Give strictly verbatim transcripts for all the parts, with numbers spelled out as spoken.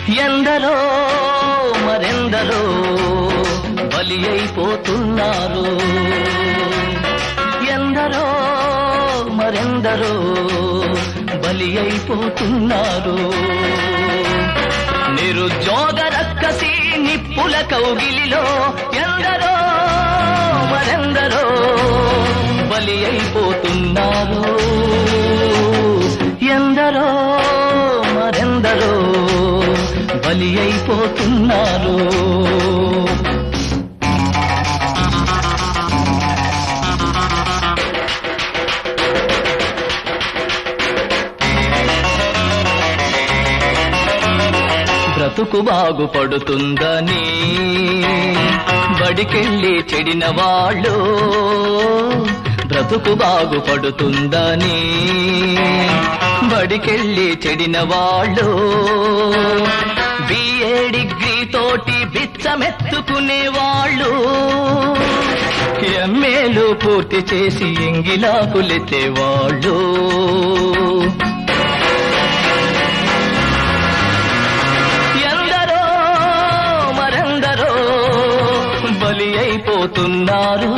ఎందరో మరెందరో బలి అయిపోతున్నారు, ఎందరో మరెందరో బలి అయిపోతున్నారు. నిరుద్యోగ రక్కసి నిప్పుల కౌగిలిలో ఎందరో మరెందరో బలి అయిపోతున్నారు, ఎందరో మరెందరో బలి అయిపోతున్నారు. బ్రతుకు బాగుపడుతుందని బడికెళ్ళి చెడిన వాళ్ళు, బ్రతుకు బాగుపడుతుందని బడికెళ్ళి చెడిన వాళ్ళు, బిఏ డిగ్రీ తోటి బిచ్చమెత్తుకునే వాళ్ళు, ఎంఏలు పూర్తి చేసి ఎంగిలాకులెత్తే వాళ్ళు, ఎందరో మరెందరో బలి అయిపోతున్నారు,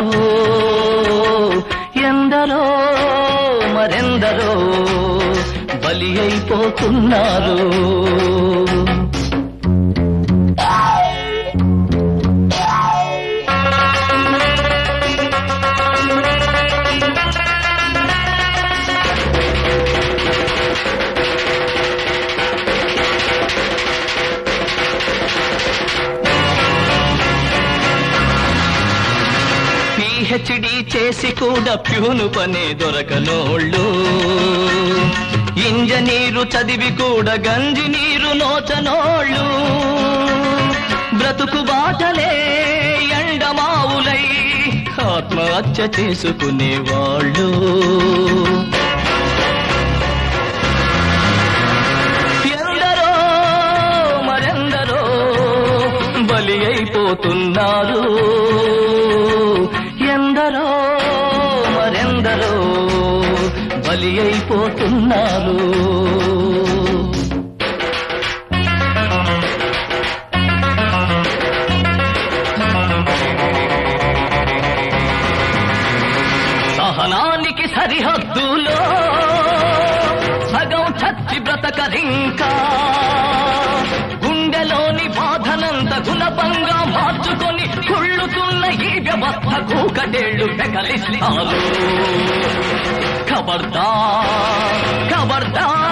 ఎందరో మరెందరో బలి అయిపోతున్నారు. పిహెచ్డి చేసి కూడా ప్యూను పనే దొరకనోళ్ళు, ఇంజనీరు చదివి కూడా గంజి నీరు నోచనోళ్ళు, బ్రతుకు బాటలే ఎండమావులై ఆత్మహత్య చేసుకునేవాళ్ళు, ఎందరో మరెందరో బలి అయిపోతున్నారు, ఎందరో మరెందరో బలి అయిపోతున్నారు. సహనానికి సరిహద్దులో సగం చచ్చి బ్రతకరింకా, గుండెలోని బాధనంత గుణపంగా మార్చుకొని కుళ్ళుతున్న ఈ వ్యవస్థకు కడేళ్లు పెకలిస్తారు. ఖబర్దార్ ఖబర్దార్